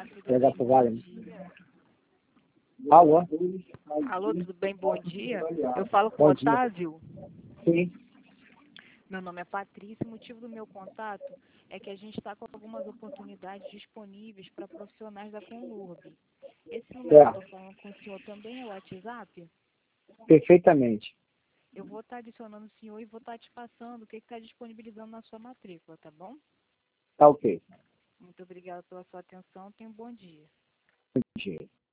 tudo Pegar bem? pro Bom Wagner. dia. Alô? Alô, tudo bem? Bom dia. Eu falo com Bom o dia. Otávio. Sim. Meu nome é Patrícia. O motivo do meu contato é que a gente está com algumas oportunidades disponíveis para profissionais da Conlurb. Esse número que eu estou falando com o senhor também é o WhatsApp? Perfeitamente. Eu vou estar adicionando o senhor e vou estar te passando o que está disponibilizando na sua matrícula, tá bom? Tá ok. Muito obrigada pela sua atenção. Tenha um bom dia. Bom dia.